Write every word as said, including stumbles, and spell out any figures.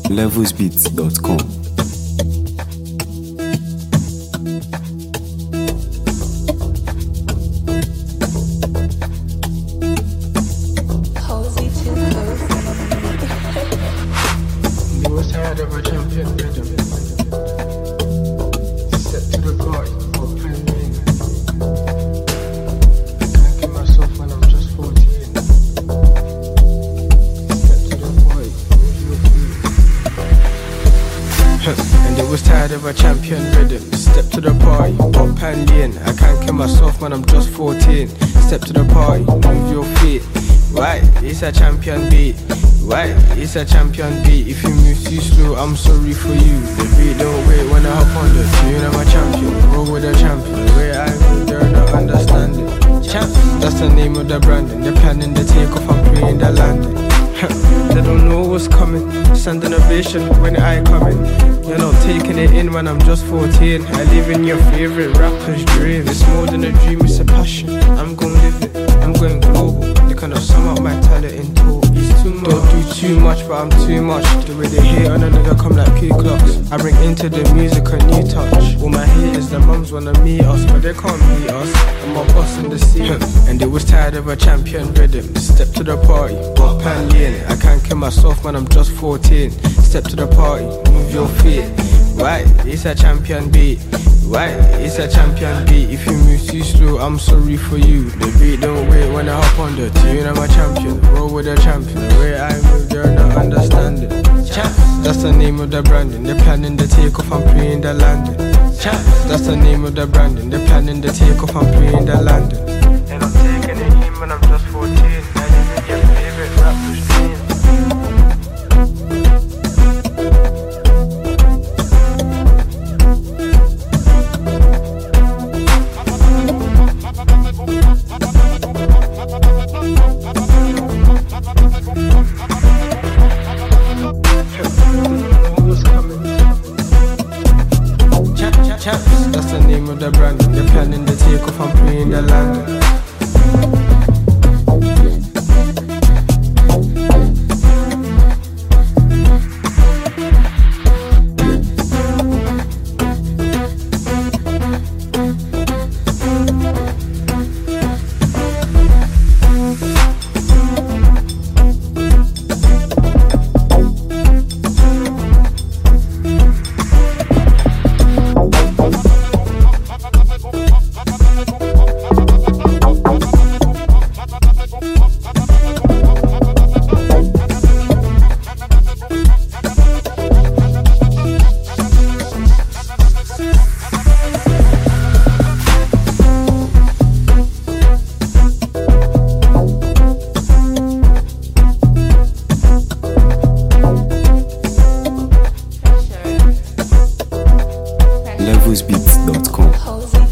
levels beats dot com. And it was tired of a champion rhythm. Step to the party, pop and lean. I can't kill myself, man, I'm just fourteen. Step to the party, move your feet. Right, it's a champion beat. Right, it's a champion beat. If you move too slow, I'm sorry for you. The beat don't wait when I hop on the tune. I'm a champion, roll with a champion. The way I move, they're not understanding. Champ, that's the name of the branding. They're planning the takeoff, I'm praying the landing. They don't know what's coming. Send an ovation when I come in. You're not taking it in when I'm just fourteen. I live in your favorite rapper's dream. It's more than a dream, it's a passion. I'm gonna live it, I'm going global. You cannot sum up my talent in total. It's too much. Don't do too much, but I'm too much. The way they hate on a nigga come like Q-Clocks. I bring into the music a new touch. All my haters, the mums wanna meet us, but they can't meet us. I'm a boss in the scene. And it was tired of a champion rhythm. Step to the party, pop and lean. I can't kill myself, man, I'm just fourteen. Step to the party, move your feet. Right, it's a champion beat. Right, it's a champion beat. If you move too slow, I'm sorry for you. The beat don't wait when I hop on the tune. I'm a champion, roll with a champion. The way I move, they're not understanding. Champ, that's the name of the branding. They're planning the takeoff, I'm praying the landing. Champ, that's the name of the branding. They're planning the takeoff, I'm praying the landing. And I'm taking it in when I'm just fourteen. I live in your favorite rapper's dream. That's the name of the brand. They're planning the takeoff, I'm praying the landing. levels beats dot com.